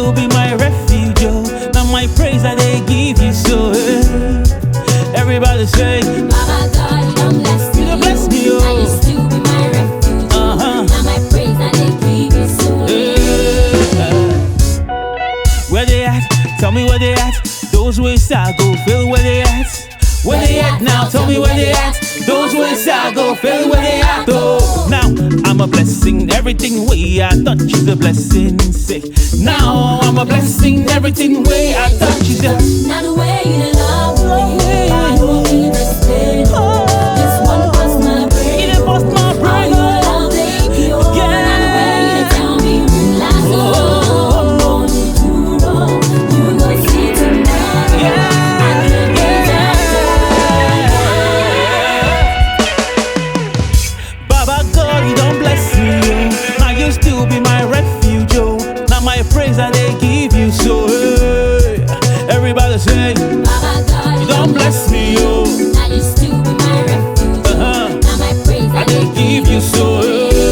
still be my refuge, oh. Now my praise that they give you, so everybody say, Baba God, you don't bless me, you don't bless me, oh. Now you still be my refuge, Now my praise that they give you, so where they at? Tell me where they at. Those ways I go, feel where they at. Where they at now? Tell me where they at. Those ways I go, feel where they at. Oh, now I'm a blessing. Everything way I touch is a blessing. Say, now I'm a blessing. Everything way I touch is a. Now the way you love me, I know you respect. This one was my brain. It bust my brain. Still be my refuge, oh. Now my praise that they give you, so everybody say, Baba God, you don't bless me, oh. Now you still be my refuge, Now my praise that they give you, so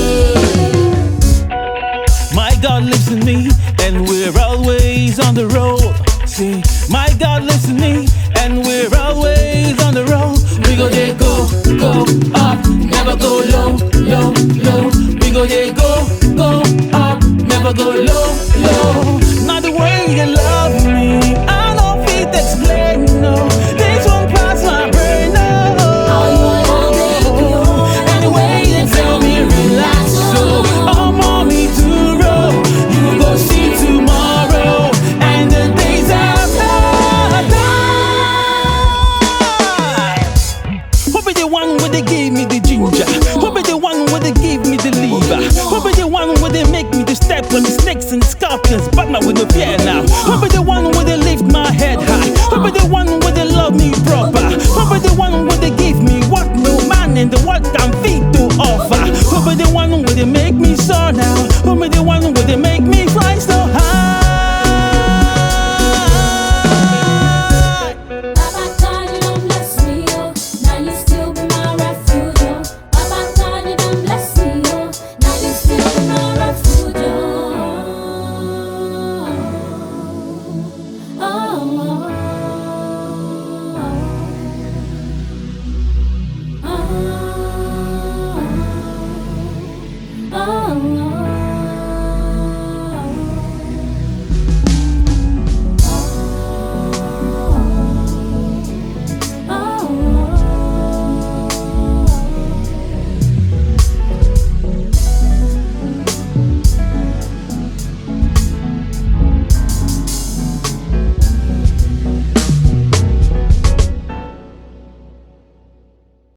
my God lives in me, and we're always on the road. See, my God lives in me, and we're always on the road. We go there, go up, never go low. We go there, go up, never go low.